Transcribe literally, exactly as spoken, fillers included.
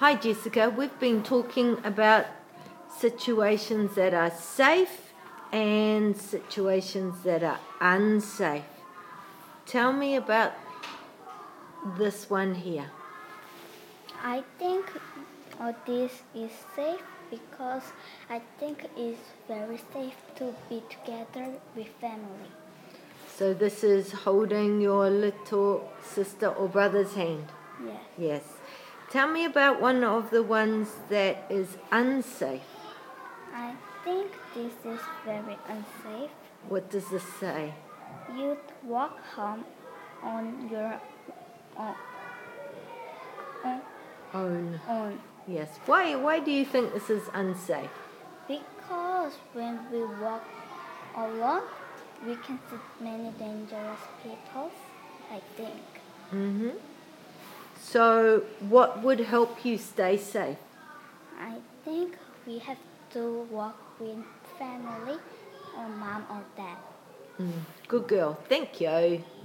Hi Jessica, we've been talking about situations that are safe and situations that are unsafe. Tell me about this one here. I think uh, this is safe because I think it's very safe to be together with family. So this is holding your little sister or brother's hand. Yes. Yes. Tell me about one of the ones that is unsafe. I think this is very unsafe. What does this say? You walk home on your own. Own. own. Yes. Why why do you think this is unsafe? Because when we walk alone, we can see many dangerous people, I think. Mhm. So what would help you stay safe? I think we have to walk with family or mom or dad. Mm. Good girl. Thank you.